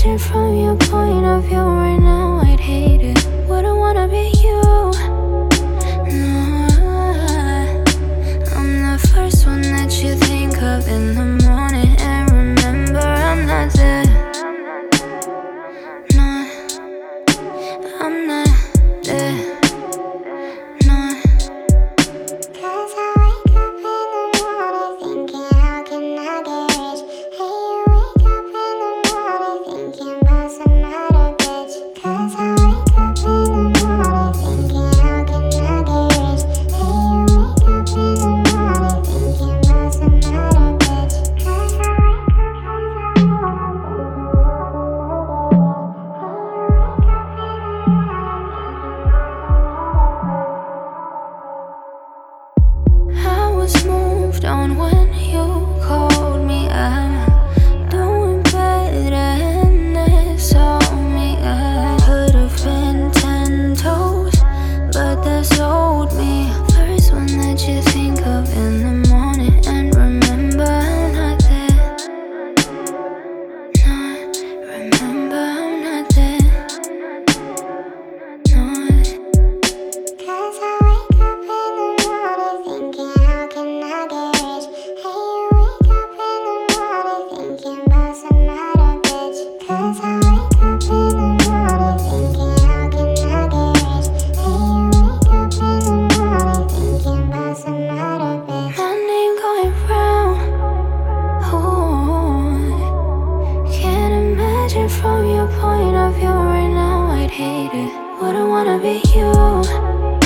imagine from your point of view right now, I'd hate it. Wouldn't wanna be you. No, I'm the first one that you think of in the morning. And remember, I'm not there. No, I'm not there. No. 'Cause I wake up in the morning thinking, how can I get rich? Hey, you wake up in the morning thinking about some other bitch. 'Cause I wake up in the morning thinking, how can I get rich? Hey, you wake up in the morning thinking about some other bitch. 'Cause I wake up in the morning thinking, I was moved on when you called me. I'm doing better, and it's on me. I could have been 10 toes, but that's old me. First one that you think of in the morning, and remember, I'm not there. No, remember, I'm not there. No. 'cause I wake up in the morning thinking, how can I get rich? Hey, you wake up in the morning thinking about some other bitch. 'Cause I wake up in the morning thinking, how can I get rich? Hey, you wake up in the morning thinking about some other bitch. My name going round. Oh, can't imagine from your point of view right now, I'd hate it. Wouldn't wanna be you.